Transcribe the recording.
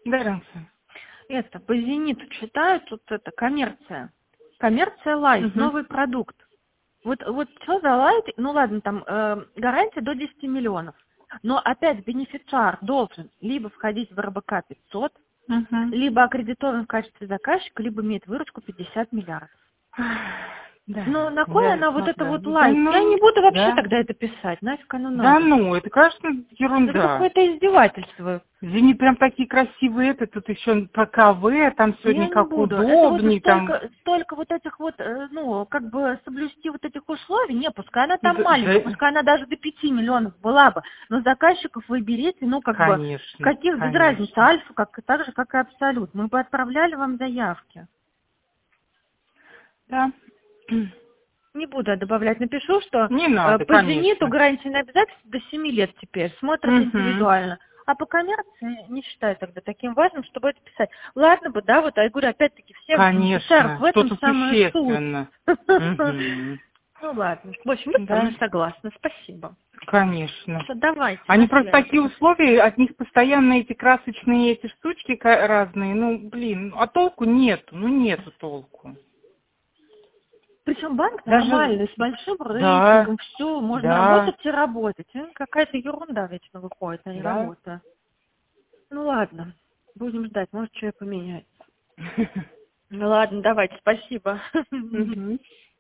Даренька. Это, по «Зениту» читаю, тут это, коммерция. Коммерция Лайт, Угу. новый продукт. Вот что за Лайт? Ну ладно, там гарантия до 10 миллионов. Но опять бенефициар должен либо входить в РБК 500, Угу. либо аккредитован в качестве заказчика, либо имеет выручку 50 миллиардов. Да. Ну, на кой она вот это вот Да, Лайт? ну, Я не буду вообще да. тогда это писать. Нафиг оно Да надо. ну, это, конечно, Это ерунда. какое-то издевательство. Зенит прям такие красивые, тут еще ПКВ, там Я сегодня не как буду. Это вот удобней, там. столько вот этих вот, ну, как бы соблюсти вот этих условий. Не, пускай она там маленькая, Да, пускай она даже до 5 миллионов была бы. Но заказчиков вы берите, ну, как бы, конечно, каких без разницы, конечно. Альфа, так же, как и Абсолют. Мы бы отправляли вам заявки. Да. Не буду я добавлять. Напишу, что Не надо, по «Зениту» конечно. гарантия на обязательство до 7 лет теперь. Смотрят Угу. индивидуально. А по коммерции не считаю тогда таким важным, чтобы это писать. Ладно бы, да, вот я говорю, опять-таки, всех бенефициаров Конечно, в этом что-то самая суть. существенно. Угу. Ну ладно. В общем, я со Да, мной согласна. Спасибо. конечно. Что, давайте, Они на просто такие связи. условия, от них постоянно эти красочные эти штучки разные. Ну, блин, а толку нету, нету толку. Причем банк Даже, нормальный, с большим да, рейтингом, все, можно да, работать и работать. Какая-то ерунда вечно выходит, а не да. работа. Ну ладно, будем ждать, может, что и поменяется. Ну ладно, давайте, спасибо. Мгм.